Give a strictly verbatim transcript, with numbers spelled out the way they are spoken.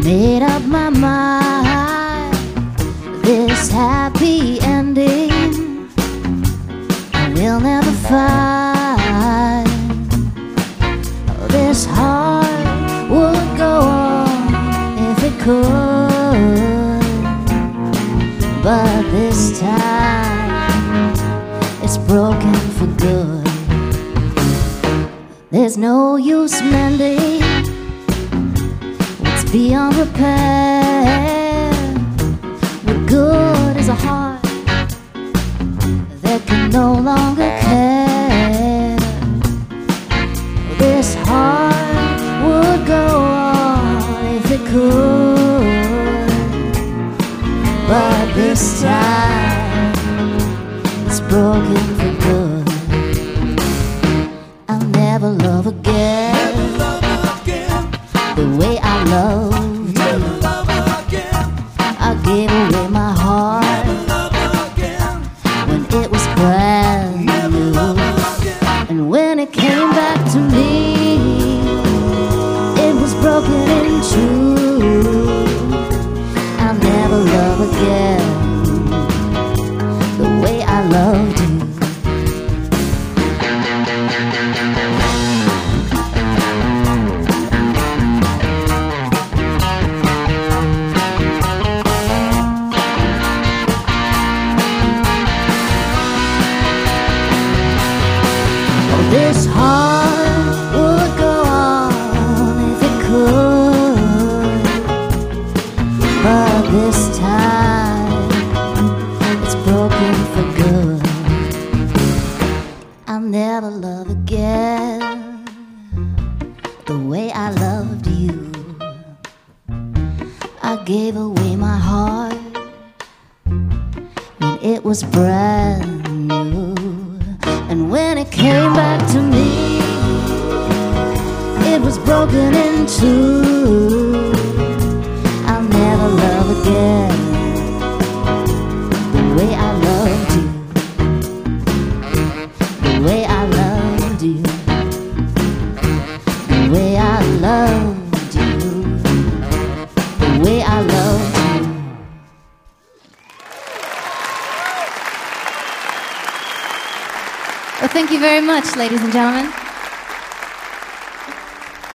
made up my mind. This happy ending I will never find. This heart would go on if it could, but this time it's broken for good. There's no use mending what's beyond repair. What good is a heart that can no longer care? This heart would go on if it could, but this time it's broken for good. I'll never love again, never love again the way I loved never you. love again I gave away my heart never love again when it was brand never new, love again and when it came back to me, it was broken in two. I'll never love again the way I loved you. This heart would go on if it could, but this time it's broken for good. I'll never love again the way I loved you. I gave away my heart when it was brand new, and when it came back to me, it was broken in two. I'll never love again the way I loved you, the way I loved you, the way I loved you, the way I loved you. Well, thank you very much, ladies and gentlemen.